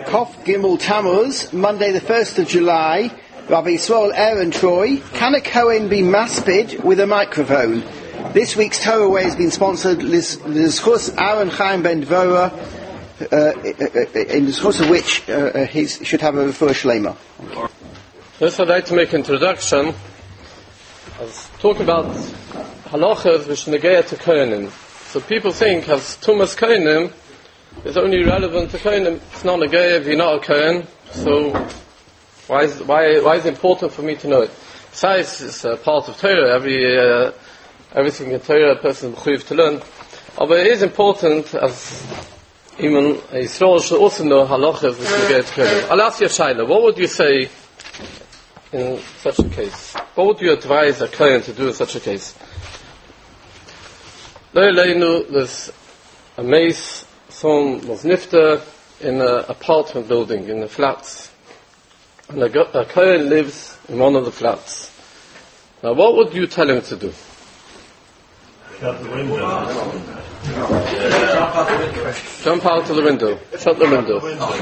Kof Gimel Tammuz, Monday the 1st of July, Rabbi Yisrael Aaron Troy. Can a Kohen be maspid with a microphone? This week's Torah Way has been sponsored L'Zchus Aaron Chaim Ben Dvorah, in the L'Zchus of which he should have a refuah shlema. First I'd like to make an introduction. I was talking about halachas which negate to Kohenim. So people think as Tumas Kohenim is only relevant to Kohenim. It's not negate if you're not a Kohen. So why is it important for me to know it? Besides, it's a part of Torah. Everything in Torah a person is mechuyev to learn. But it is important as even a Yisrael should also know halachas which negate to Kohenim. I'll ask you a shaila. What would you say in such a case? What would you advise a Kohen to do in such a case? There's a mace, someone was nifter in an apartment building, in the flats. And a Kohen lives in one of the flats. Now what would you tell him to do? Shut the window. Jump out of the window. Shut the window.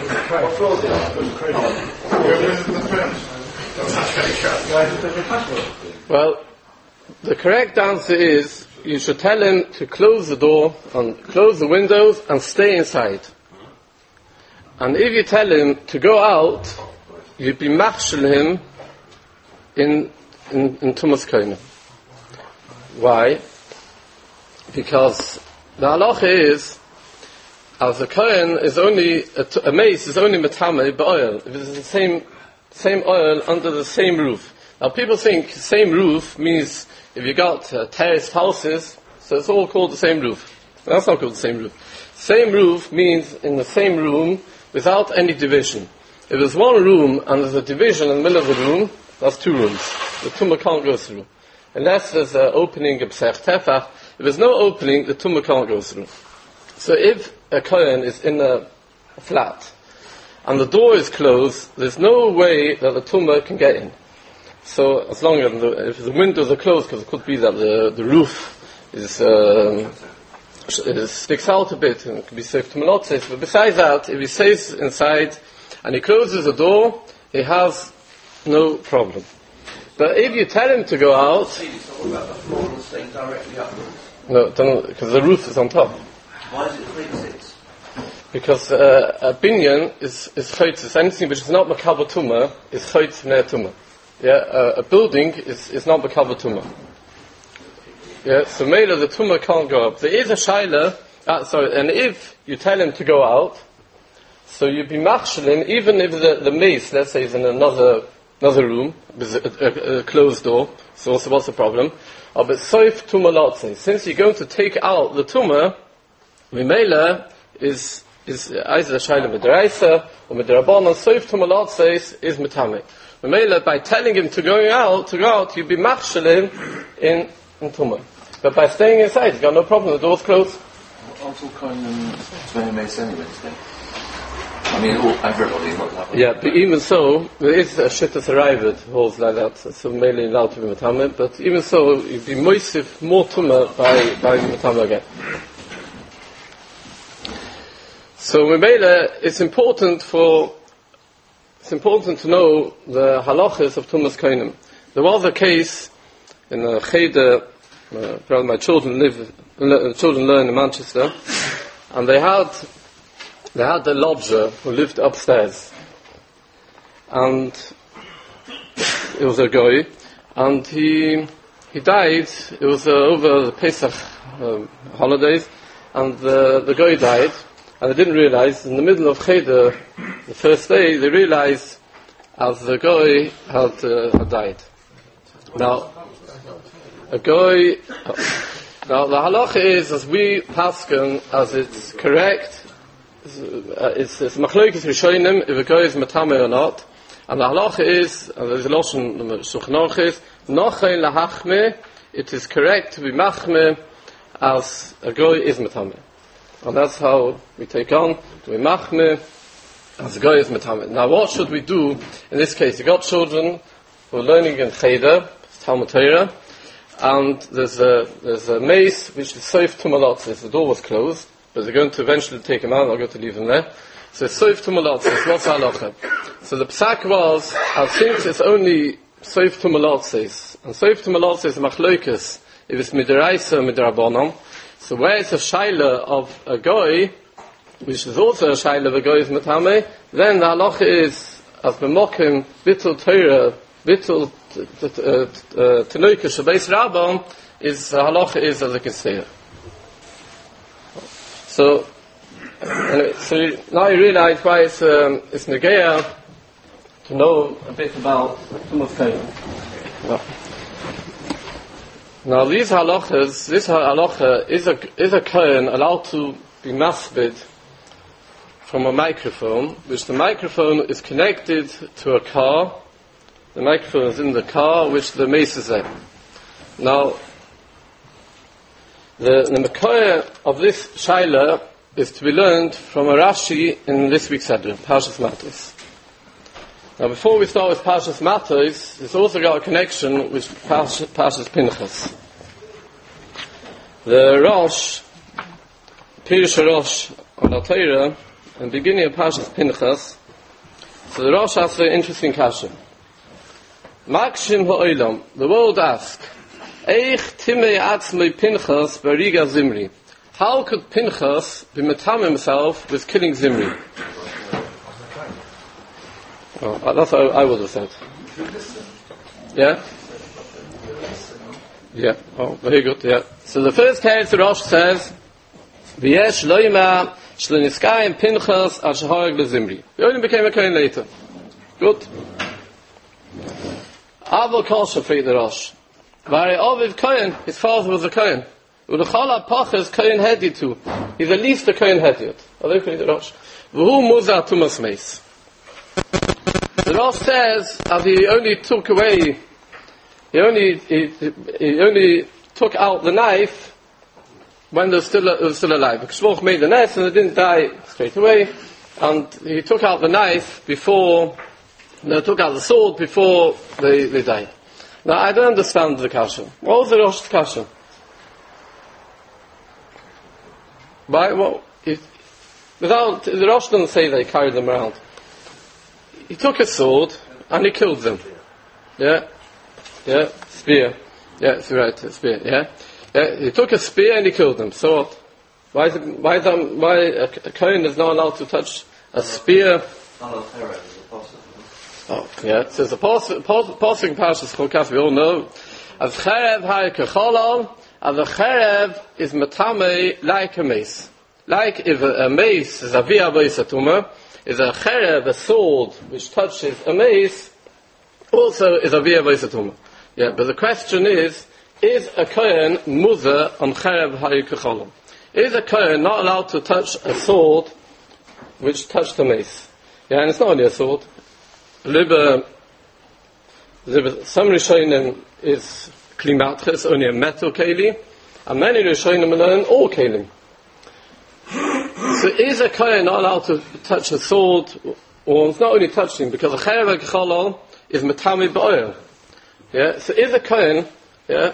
Well, the correct answer is you should tell him to close the door and close the windows and stay inside. And if you tell him to go out, you'd be machshel him in Tumas Kohenim. Why? Because the halacha is, as a Kohen is only a mace is only metame b'oil. If it's the same oil under the same roof. Now people think same roof means if you got terraced houses, so it's all called the same roof. That's not called the same roof. Same roof means in the same room without any division. If there's one room and there's a division in the middle of the room, that's two rooms. The tumah can't go through. Unless there's an opening, a psech tefach. If there's no opening, the tumah can't go through. So if a Kohen is in a flat and the door is closed, there's no way that the tumah can get in. So as long as if the windows are closed, because it could be that the roof sticks out a bit and it could be safe to malotses. But besides that, if he stays inside and he closes the door, he has no problem. But if you tell him to go out, no, because the roof is on top. Why is it 3-6? Because a binyan is chaytz. Anything which is not makabel tumah is chaytz v'nei tumah. Yeah, a building is not makabel tumah. Yeah, so maybe the tumah can't go up. There is a shaila. And if you tell him to go out, so you'd be machshelim, even if the mace, let's say, is in another room with a closed door. So what's the problem? But soif tumah lotze. Since you're going to take out the tumah, Mimela is either Shaila Midraisa or Midrabanan. Soif Tumalat is Mitame. Mimela, by telling him to go out, you'd be machshelim in Tumah. But by staying inside, you've got no problem, the door's closed. Aren't all Kohen very mace anyway, today? I mean, everybody, not that way. Yeah, but even so, there is a shittas arrived holds like that, so mainly allowed to be Mitame, but even so, you'd be moisif more Tumah by Mitame again. So Mimela, it's important to know the halachas of Tumas Kohenim. There was a case in a cheder where my children learn in Manchester, and they had a lodger who lived upstairs, and it was a guy, and he died. It was over the Pesach holidays, and the guy died. And they didn't realize, in the middle of Cheder, the first day, they realized as the guy had died. Now the halacha is, as we pasken, as it's correct, it's machlokes rishonim, if a guy is matame or not. And the halacha is, and there's a lotion, Shulchan Aruch is, nochen lahachme, it is correct to be machme as a guy is matame. And that's how we take on, to be machme, as a guy is metame. Now what should we do in this case? You got children who are learning in Cheder, Talmud Torah, and there's a mace which is safe to malotz. The door was closed, but they're going to eventually take him out, they're going to leave him there. So Soif Tumalotzis, what's halacha? So the psak was, since it's only Soif Tumalotzis, and Soif Tumalotzis machloikus, if it's midiraisa or midirabonon, so where it's a shaila of a goy, which is also a shaila of a goy's matame, then the halacha is, as b'mokim, bittul Torah, bittul tenuika shabeis rabban, is the halacha is as a keseh. So, so now you realize why it's negeya to know a bit about Tumas Kohen. Now this halacha is a Kohen allowed to be maspid from a microphone, which the microphone is connected to a car. The microphone is in the car, which the mace is in. Now, the Mekoya of this Shaila is to be learned from a Rashi in this week's Seder, Parshas Matos. Now, before we start with Parshas Matos, it's also got a connection with Parshas Pinchas. The Rosh, Pirush Rosh on the Torah, in the beginning of Parshas Pinchas, so the Rosh has an interesting question. Makshim ha'olam, the world asks, Eich timei atzmei Pinchas bariga Zimri. How could Pinchas be metam himself with killing Zimri? Oh, that's what I would have said. Yeah? Yeah. Oh, very good, yeah. So the first case the Rosh says, V'yesh loima shleniskayim Pinchas al shahoreg leZimri. He only became a Kohen later. Good. Avol Kosher for the Rosh. Vari Ovid Kohen, his father was a Kohen. Udachala Pachas Kohen Hedi too. He's at least a Kohen Hediot. Avol for the Rosh. V'hu Muzah Tumas Meis. The Rosh says that he only took away, he only took out the knife when it was still alive. Because Shmuch made the nest and it didn't die straight away. And he took out the knife before, took out the sword before they died. Now, I don't understand the kasha. What was the Rosh's kasha? Why? Well, the Rosh doesn't say they carried them around. He took a sword and he killed them. Yeah, spear. Yeah, it's right, spear. Yeah, he took a spear and he killed them. So what? Why a Kohen is not allowed to touch a spear? Oh, yeah. It says the passing Parshas Chokas, we all know. As cherev ha'ikacholal, and the cherev is metame like a mace. Like if a mace is a via tumah, is a cherev, a sword which touches a mace, also is a via tumah. Yeah, but the question is a Kohen muzah on cherev ha'ikacholal? Is a Kohen not allowed to touch a sword which touched a mace? Yeah, and it's not only a sword. Some Rishonim is klimatches, only a metal keli, and many Rishonim learn all kelim. So is a Kohen not allowed to touch a sword, or it's not only touching, because a cherev ha'ikacholal is metami ba'oil. Yeah, so is a Kohen, yeah,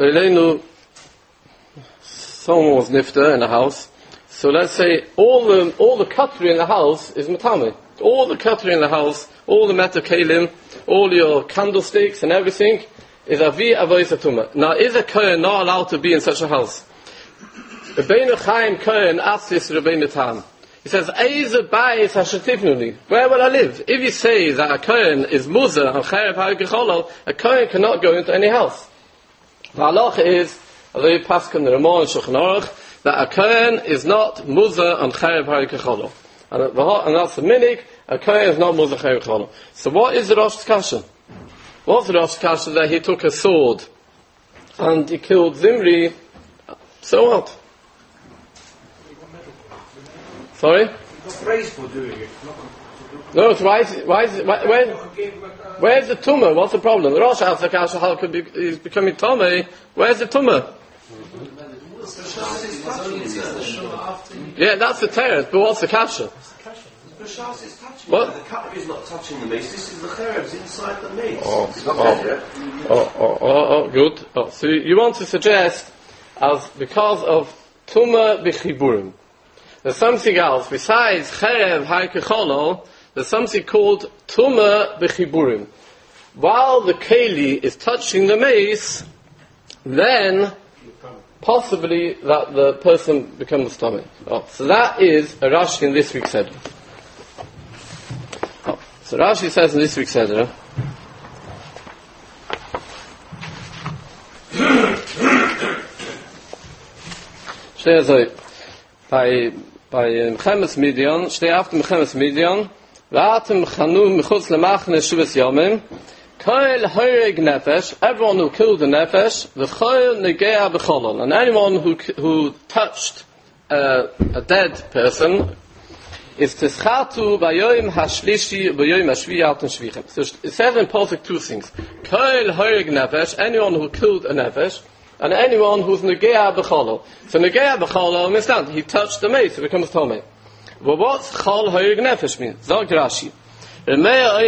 someone was nifter in a house, so let's say all the cutlery in the house is metami. All the cutlery in the house, all the metal kalim, all your candlesticks and everything is avi avois tumah. Now, is a Kohen not allowed to be in such a house? Rabbeinu Chaim Kohen asked this to Rabbeinu Tam. He says, "Eize bayis hashativnuni? Where will I live?" If you say that a Kohen is muzah and cherev ha'ikacholal, a Kohen cannot go into any house. The halacha is, although you pass on the Ramon and Shulchan Aruch, that a Kohen is not muzah and cherev ha'ikacholal. And that's the minig, a Kohen is not muzah cherev ha'ikacholal. So what is the Rosh's kasha? What's the Rosh's kasha that he took a sword and he killed Zimri? So what? Sorry? Praise for doing it. No, so where's the tumah? What's the problem? The Rosh asks the kasha how could he's becoming tumah. Where's the tumah? Yeah, that's the teretz, but what's the kasha? The shas is touching. What? The cup is not touching the mace. This is the cherev's inside the mace. Good. So you want to suggest as because of tumah b'chiburim. there's something else. Besides Cherev Haikecholol, there's something called Tumah B'chiburim. While the Keli is touching the mace, then possibly that the person becomes tummy. Oh, so that is a Rashi in this week's Seder. Oh, so Rashi says in this week's Seder, steht so, bei Mechemes Midian, steht after Mechemes Midian, Vatem Chanu Mechutz Lemachne Shuvas Yomim, Koil Hoireg Nefesh, everyone who killed a Nefesh, the Choil Negea B'cholol, and anyone who touched a dead person, is Tischatu Bayoim Hashlishi Bayoim Hashvi Alten Shvichem. So it says in Pasuk two things. Koil Hoireg Nefesh, anyone who killed a Nefesh, and anyone who's Negea B'cholol. So Negea B'cholol means that he touched the mace, it becomes Tomei. But what's Chol Hoireg Nefesh mean? Zog Rashi. Talking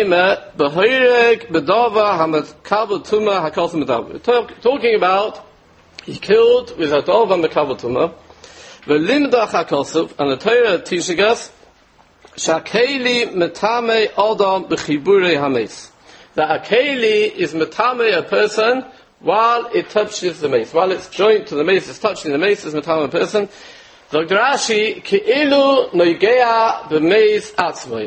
about he killed with a dova mekabel tumah. V'limdach hakosuf, and the Torah teaches us shakeli metame adam b'chiburei hameis. That a keli is metame a person while it touches the mace, while it's joined to the mace, it's touching the mace, is metame a person. Dr. Rashi keilu noigea b'meis atzmoi.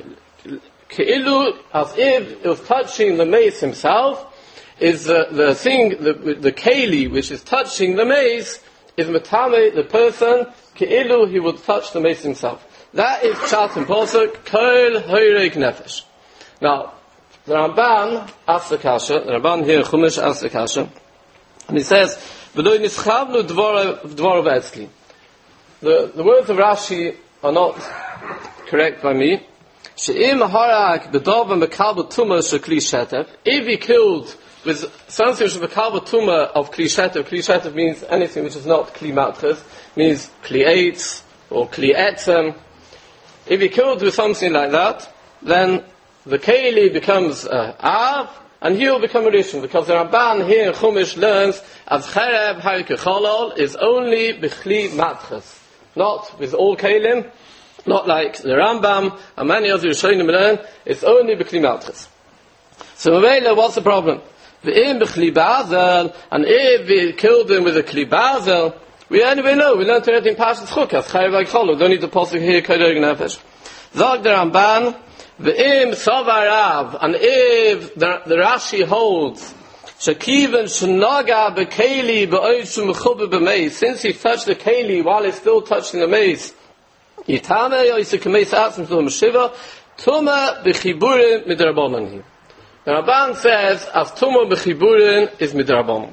Keilu, as if it was touching the mace himself, is the thing, the keli which is touching the mace is metame the person. Keilu, he would touch the mace himself. That is Pshat and Pasuk Kol Hoireg Nefesh. Now, the Ramban asks the kasha. The Ramban here in Chumash asks the kasha, and he says, "V'lo nischavnu dvarav etzli." The words of Rashi are not correct by me. She'im harak b'dava mekabel tumah shekli shetev. If he killed with something which is mekabel tumah of kli shetev. Kli shetev means anything which is not kli matches, means kli eitz or kli etzem. If he killed with something like that, then the keli becomes av, and he will become a rishon, because the Ramban here in Chumash learns as cherev haikecholol is only b'chli matches, not with all kelim. Not like the Rambam and many other Rishonim learn, it's only b'kli matches. So Mevela, what's the problem? V'im b'kli bazel, and if we killed him with a kli bazel, we anyway know, we learned already in Parshas Chukas, Chayav Ha'Cholu, don't need to pasuk here, Kodesh Nefesh. Zog the Ramban, v'im savarav, and if the Rashi holds, Shakivan shenaga b'keli b'oishu mechuba b'meis, since he touched the keli while he's still touching the mace, Yitame yoyse kemeis atzim to Meshiva, Tumah b'chiburin midrabanan. The Ramban says, as Tumah b'chiburin is midrabanan.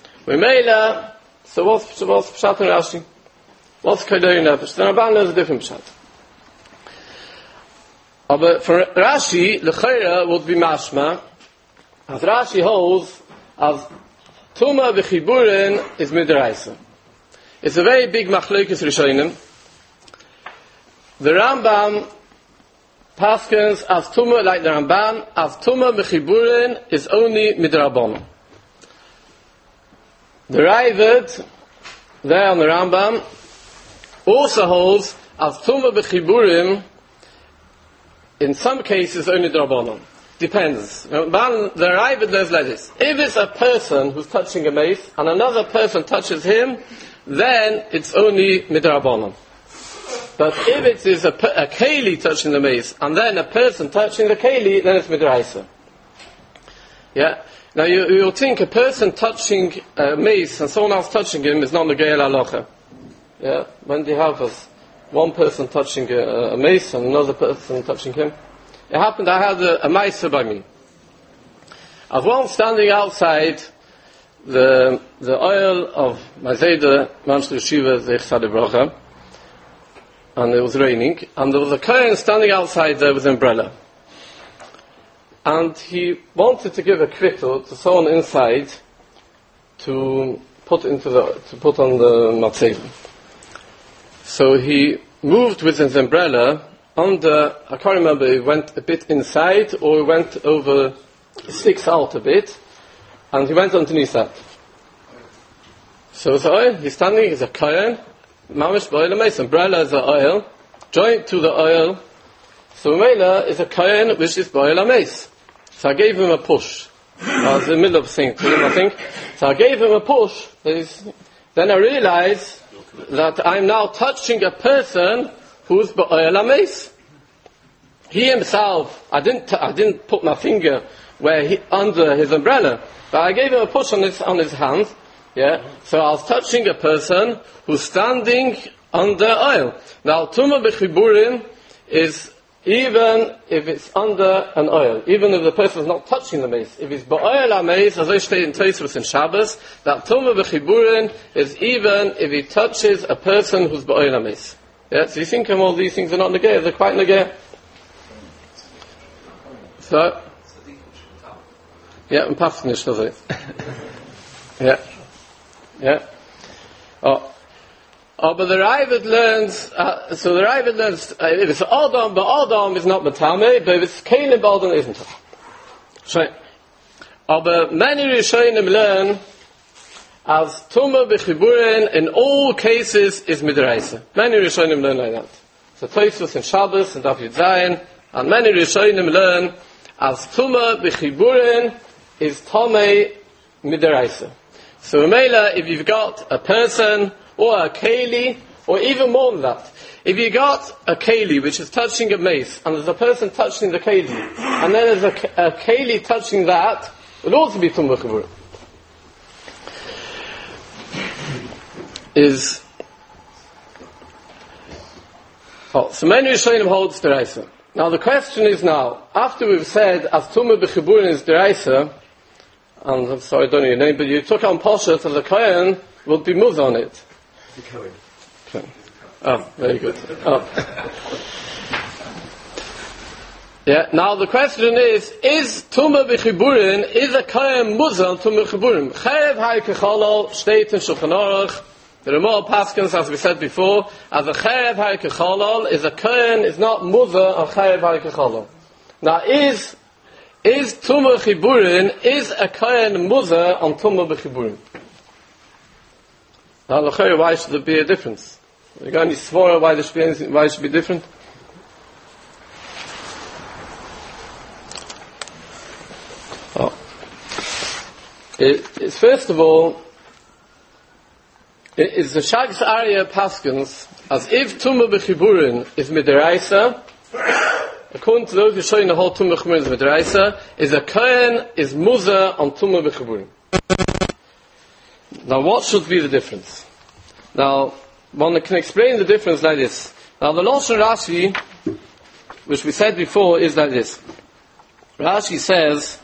Meila, so what's Pshat and Rashi? What's Kodesh Nefesh? The Ramban knows a different Pshat. But for Rashi, l'chayra would be mashma, as Rashi holds, as Tumah b'chiburin is midraisa. It's a very big machlokes rishonim. The Rambam paskins as Tumah, like the Ramban, as Tumah b'chiburin is only midrabanan. The Raavad, there on the Rambam, also holds as Tumah b'chiburim, in some cases only drabanan. Depends. The Raavad learns like this. If it's a person who's touching a mace, and another person touches him, then it's only midrabanan. But if it is a keli touching the mace, and then a person touching the keli, then it's midraisa. Yeah? Now you'll think a person touching a mace and someone else touching him is not the geil halacha. Yeah? When do you have one person touching a mace and another person touching him? It happened, I had a maisa by me. I was once standing outside the oil of my Zayda, Manshri Yeshiva, Zeich Tzaddik Bracha, and it was raining, and there was a Kohen standing outside there with an umbrella. And he wanted to give a kvittel to someone inside to put on the matzeva. So he moved with his umbrella under, I can't remember, he went a bit inside or he went over, sticks out a bit, and he went underneath that. So he's standing, he's a Kohen, Mamish B'oil Mace, umbrella is an oil, joint to the oil. So Mela is a Kohen which is Ba'al HaMeis. So I gave him a push. I was in the middle of saying to him, I think. So I gave him a push. Then I realized that I'm now touching a person who's Ba'al HaMeis. He himself, I didn't put my finger under his umbrella, but I gave him a push on his hand. Yeah. So I was touching a person who's standing under oil. Now, Tumah B'chiburin is even if it's under an oil, even if the person is not touching the mace. If it's Ba'al HaMeis, as I state in Tosfos in Shabbos, that Tumah B'chiburin is even if he touches a person who's Ba'al HaMeis. Yeah, so you think all these things are not negay, they're quite negay. So, yeah, and Pafnish does it. Yeah. But the Raavad learns, if it's Adam, but Adam is not Matame, but if it's Kalim, Adam isn't. Right. But many Rishonim learn as Tumah B'chiburin in all cases is Midraisa. Many Rishonim learn like that. So Tosfos and Shabbos and Daf Yud Zayin, and many Rishonim learn as Tumah B'chiburin is Tomei Midraisa. So Mela, if you've got a person or a keli, or even more than that, if you got a keli which is touching a mace, and there's a person touching the keli, and then there's a keli touching that, it would also be Tumah B'chiburin. So many Rishonim holds Deraisa. Now the question is now, after we've said as Tumah B'chiburin is Deraisa, and I'm sorry I don't know your name, but you took on Poshet, so the Kohen will be moved on it. The Kohen. Okay. Oh, very good. Oh. Yeah, now the question is Tumah B'chiburin, is a Kohen Muzal Tumah B'chiburin? Chayev Ha'ikecholol, state in Shulchan Aruch, there are more paskins, as we said before, as a Chayev Ha'ikecholol, is a Kohen, is not Muzal on Chayev Ha'ikecholol. Now is Tumah B'chiburin, is a Kohen Muzal on Tumah B'chiburin? Now, why should there be a difference? You got any svara why it should be different? It's first of all, it's the Shagas Arya Paskins, as if Tumah B'chiburin is Midaraisa, according to those who show in the whole Tumah B'chiburin is Midaraisa, is a Kohen, is Muzah on Tumah B'chiburin. Now what should be the difference? Now, one can explain the difference like this. Now the Lashon Rashi, which we said before, is like this. Rashi says,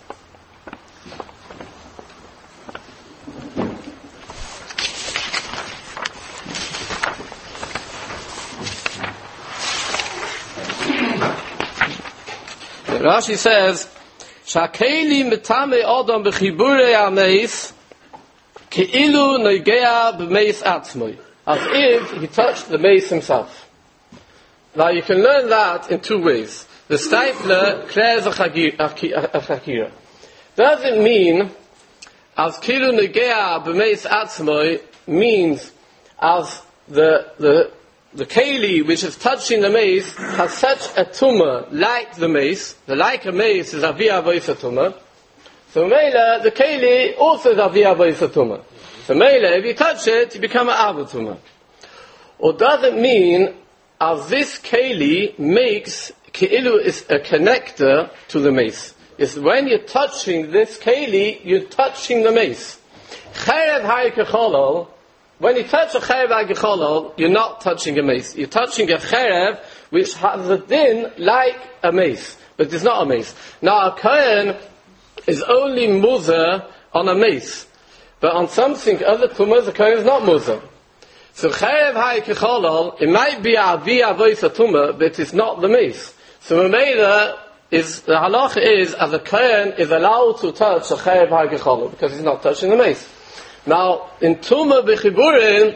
Shakeli metame Adam b'chiburei hameis Ke'ilu noigea b'meis atzmoi, as if he touched the mace himself. Now you can learn that in two ways. The Steipler clears a chakira. Does it mean as Ke'ilu noigea b'meis atzmoi means as the keli which is touching the mace has such a tumah like the mace, like a mace is aviyah v'isa tumah. So Mela, the keli also is aviyah v'isa tumah. So Mela, if you touch it, you become an ava tumah. Or does it mean as this keli makes keilu is a connector to the mace? Is when you're touching this keli, you're touching the mace. Chayev ha'ikecholol. When you touch a chayev ha'ikecholol, you're not touching a mace. You're touching a chayev which has a din like a mace, but it's not a mace. Now a kohen is only muzah on a mace, but on something other tumas, a kohen is not muzah. So chayev ha'ikecholol, it might be aviyah v'isa tumah, but it's not the mace. So the halacha is as a kohen is allowed to touch a chayev ha'ikecholol because he's not touching the mace. Now, in Tumah B'chiburin,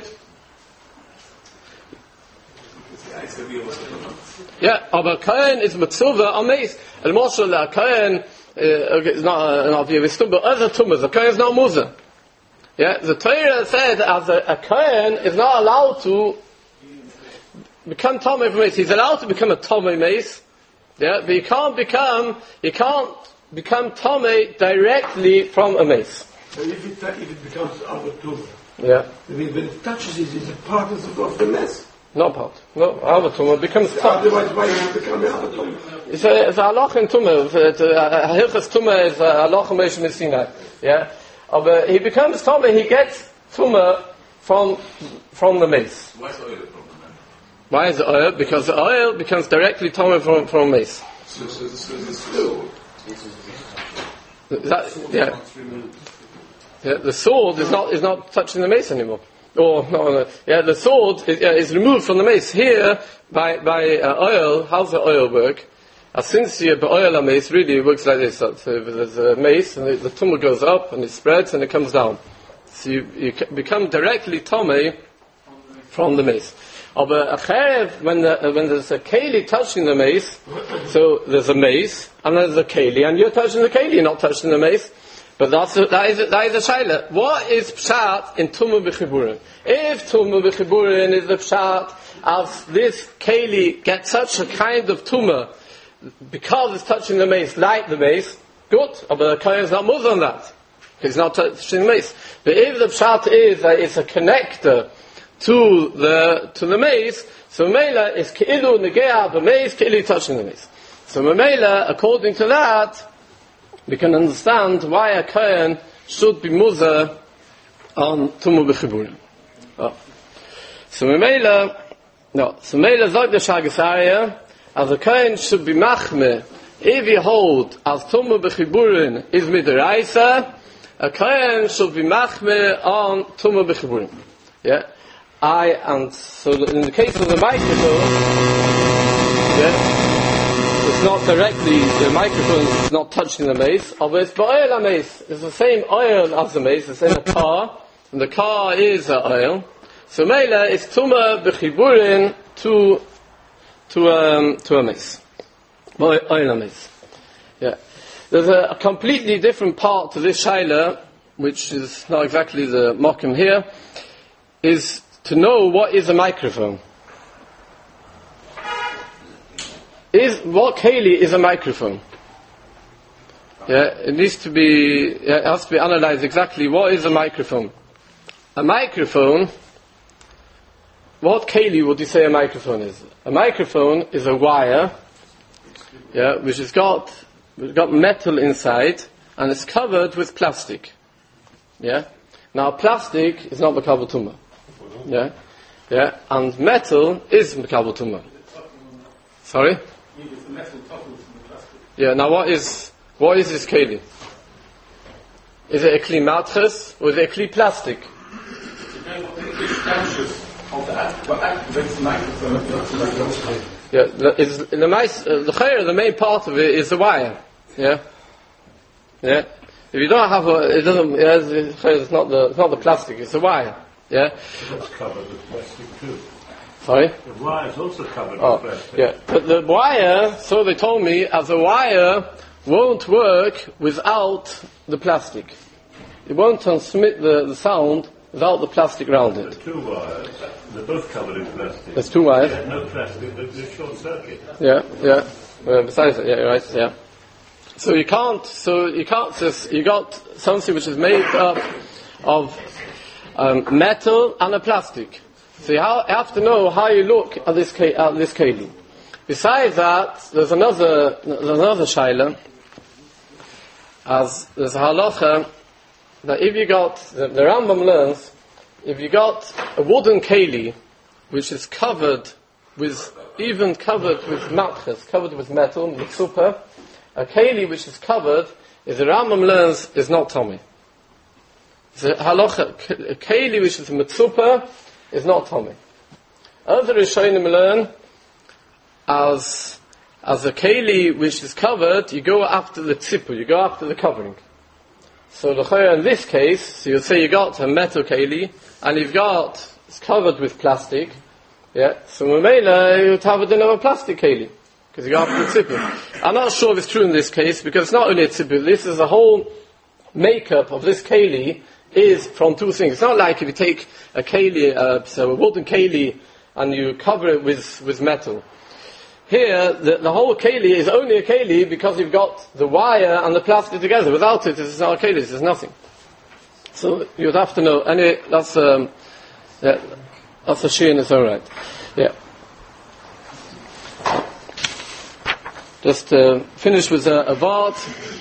but Kohen is Mitzvah on mace. And Moshe, a Kohen is not an obvious Tumah, but other Tumahs, a Kohen is not Muzah. Yeah, the Torah said as a Kohen is not allowed to become Tomei from mace. He's allowed to become a Tomei mace, yeah, but he can't become Tomei directly from a mace. So if it becomes our tumor, Yeah. when it touches it, is it part of the mess? Not part. No, our tumor becomes Tomei. Otherwise, why does it become our tumor? It's a halach in tumor. A hilchas tumor is a halach in Moshe Sinai. Yeah. But he becomes Tomei. He gets tumor from the mace. Why is oil a problem? Why is it oil? Because the oil becomes directly Tomei from mace. So it's fluid. Yeah. Yeah, the sword is not touching the mace anymore. Or no, the sword is removed from the mace. Here by oil, how's the oil work? Since you oil a mace, really it works like this. So there's a mace, and the tumor goes up, and it spreads, and it comes down. So you become directly Tomei from the mace. But a cherev, when there's a keli touching the mace, so there's a mace, and there's a keli, and you're touching the keli, you're not touching the mace. But that is a shaila. What is pshat in tumah b'chiburin? If tumah b'chiburin is the pshat, as this keli gets such a kind of tumah, because it's touching the mace, like the mace, good. But the kohen is not moved on that. He's not touching the mace. But if the pshat is that it's a connector to the mace, so Mamela is keilu negea b'mace, keilu touching the mace. So Mamela, according to that, we can understand why a kohen should be muzer on tumah b'chiburim. So Mamela sagt the Shagas Aryeh, as a kohen should be machmeh, if you hold as tumah b'chiburim is midaraisa, a kohen should be machmeh on tumah b'chiburim. Yeah. And so in the case of the microphone, it's not directly, the microphone is not touching the mace, but it's ba'oil mace. It's the same oil as the mace, it's in a car, and the car is oil. So Mela is tumah b'chiburin to a mace. Oil mace. Yeah. There's a completely different part to this shaila, which is not exactly the mokum here, is to know what is a microphone. What keli is a microphone? Yeah, it has to be analyzed exactly what is a microphone. A microphone, what keli would you say a microphone is? A microphone is a wire, yeah, which has got metal inside, and it's covered with plastic. Yeah? Now plastic is not makabel tumah. Yeah? Yeah, and metal is makabel tumah. Sorry? Yeah, now what is this keli? Is it a kli matches or is it a kli plastic? Yeah, the main part of it is the wire. Yeah, yeah. If you don't have it's not the plastic. It's the wire. Yeah. It's covered with plastic too. Sorry? The wire is also covered with plastic. Yeah, but the wire, so they told me, as a wire won't work without the plastic. It won't transmit the sound without the plastic around it. There are two wires. They're both covered in plastic. There's two wires. Yeah, no plastic, but there's short circuit. Yeah, yeah. Besides it, yeah, you're right, yeah. So you got something which is made up of metal and a plastic. So you have to know how you look at this keli. Besides that, there's another shaila, as there's a halacha that if you got the Rambam learns, if you got a wooden keli which is covered with matches, covered with metal, with super, a keli which is covered, if the Rambam learns, is not Tomei. The halacha, a keli which is mitzupa is not Tomei. Other Rishonim learn as a keli which is covered, you go after the tzipur, you go after the covering. So the chayah in this case, so you say you got a metal keli and it's covered with plastic. Yeah, so Mamela you would have another plastic keli because you go after the tzipur. I'm not sure if it's true in this case because it's not only a tzipur. This is a whole makeup of this keli is from two things. It's not like if you take a keli, so a wooden keli, and you cover it with metal. Here, the whole keli is only a keli because you've got the wire and the plastic together. Without it, it's not a keli, it's nothing. So you'd have to know. Anyway, that's a shear in its own right. Yeah. Just to finish with a vart.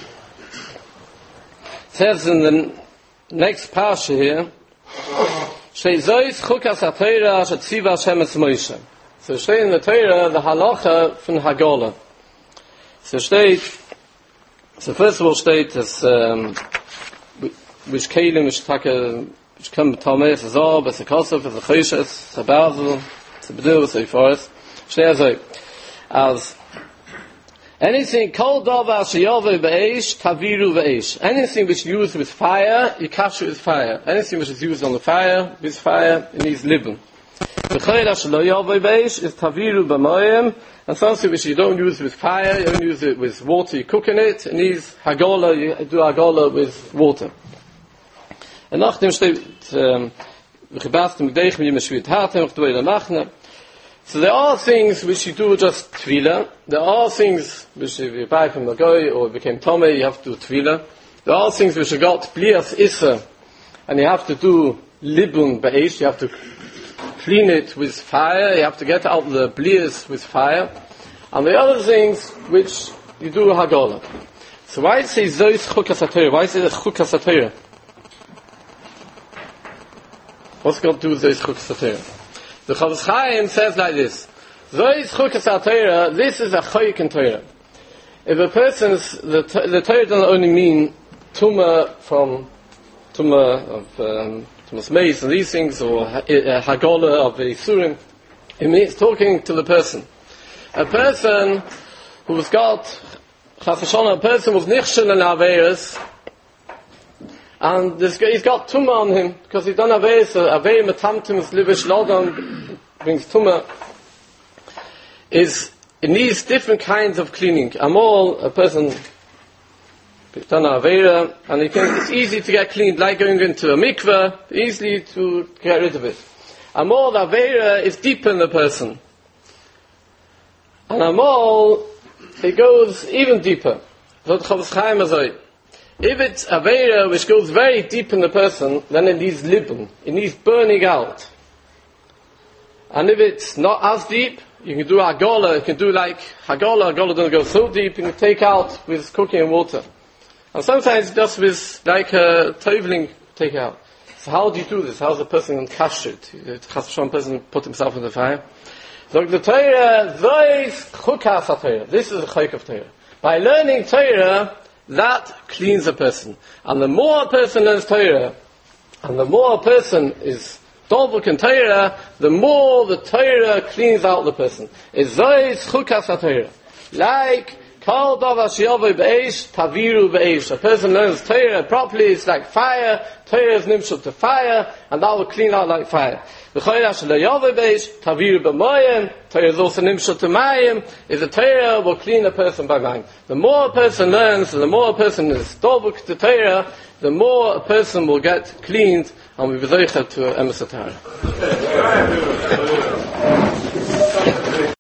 It says in the next parsha here, Sheizois chukas ha-Torah shetziva Hashem es Moshe. So steht in the Torah the halacha von Hagolah. So first of all steht as which kelim which come tameh es azor es kosov es choshes es bazel es bedur es forest. Steht as anything kol davar sheyove be'esh taviru be'esh. Anything which is used with fire, you capture with fire. Anything which is used on the fire, with fire, it needs libun. The chayra shelo yove be'esh is taviru b'mayim, and something which you don't use with fire, you don't use it with water, you cook in it, it needs hagola, you do hagola with water. And nachdem steht, v'chibastem g'deichem yimeshvit hatem, v'ch'dvei l'machna. So there are things which you do just tefillah. There are things which if you buy from the goy or it became tomei, you have to do tefillah. There are things which you got blias issa, and you have to do libun be'esh. You have to clean it with fire. You have to get out the blias with fire. And the other things which you do hagolah. So why it says zois chukas ha-Torah? Why is it chukas ha-Torah? What's God do with zois chukas ha-Torah? The Chavis Chaim says like this: Zois chukas ha-Torah, this is a chayik in Torah. If a person's the Torah doesn't only mean tumah from tumah of tumas meis and these things, or hagolah of the isurim. It means talking to the person. A person who's got chas v'shalom, a person who's nichshel in averos, and he's got tumah on him because he's done averos. Avei metamtim is livish lodon brings tumah. It needs different kinds of cleaning. A person done avera, and it's easy to get cleaned, like going into a mikveh, easily to get rid of it. The avera is deeper in the person, and it goes even deeper. So the Chavis Chaim is like, if it's avera which goes very deep in the person, then it needs libun. It needs burning out. And if it's not as deep, you can do hagolah. You can do like hagolah. Hagolah doesn't go so deep. You can take out with cooking and water. And sometimes just with like toveling, take out. So how do you do this? How does a person cash it? Some person put himself in the fire. So the Torah, this is a chayk of Torah. By learning Torah, that cleans a person. And the more a person learns Torah, and the more a person is dovuk in Torah, the more the Torah cleans out the person. It's zois chukas ha-Torah. Like, kol davar sheyove be'esh, taviru be'esh. A person learns Torah properly, it's like fire. Torah is nimshul to fire, and that will clean out like fire. V'chayra shelo yove be'esh, taviru b'mayim. Torah is also nimshul to mayim. Is a Torah will clean a person by mayim. The more a person learns, and the more a person is dovuk to Torah, the more a person will get cleaned, and we will be zeicher to emes ha-Torah.